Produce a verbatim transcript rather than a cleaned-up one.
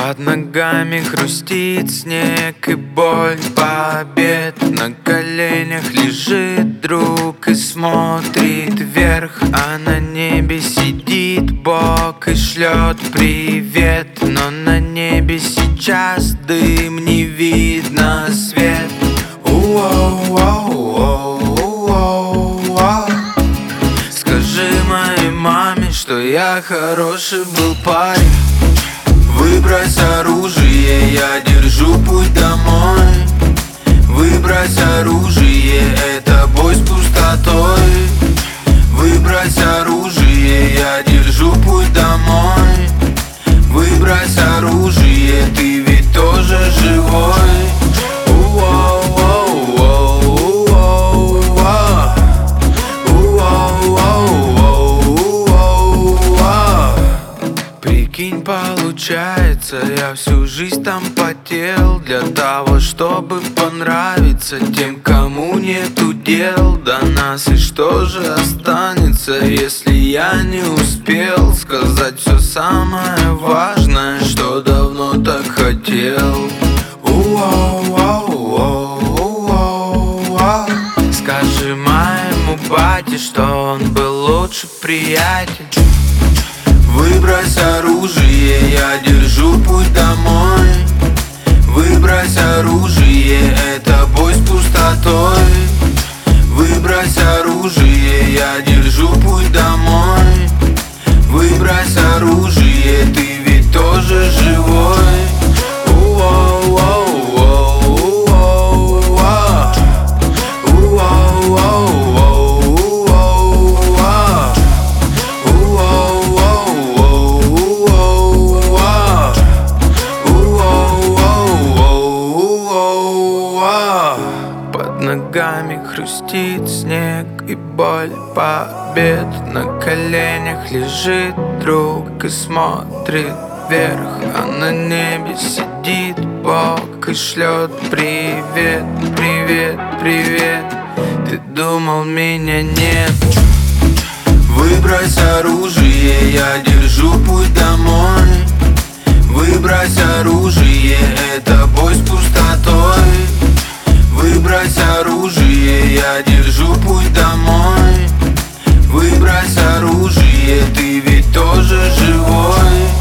Под ногами хрустит снег и боль побед. На коленях лежит друг и смотрит вверх, а на небе сидит Бог и шлет привет. Но на небе сейчас дым, не видно свет. У-оу-оу-оу-оу-оу. Скажи моей маме, что я хороший был парень. Выбрось оружие, я держу путь домой. Выбрось оружие, это бой с пустотой. Выбрось оружие, я держу путь домой. Выбрось оружие, ты ведь тоже живой. Прикинь, получается, я всю жизнь там потел для того, чтобы понравиться тем, кому нету дел до нас. И что же останется, если я не успел сказать все самое важное, что давно так хотел? Скажи моему бате, что он был лучший приятель. Выбрось оружие, я держу путь домой. Выбрось оружие, это бой с пустотой. Выбрось оружие, я держу путь домой. Выбрось оружие, ты ведь тоже живой. Под ногами хрустит снег и боль побед. На коленях лежит друг и смотрит вверх, а на небе сидит Бог и шлет привет, привет, привет. Ты думал, меня нет? Выбрось оружие, я держу путь домой. Выбрось оружие, это бой с пустотой. Выбрось оружие, я держу путь домой. Выбрось оружие, ты ведь тоже живой.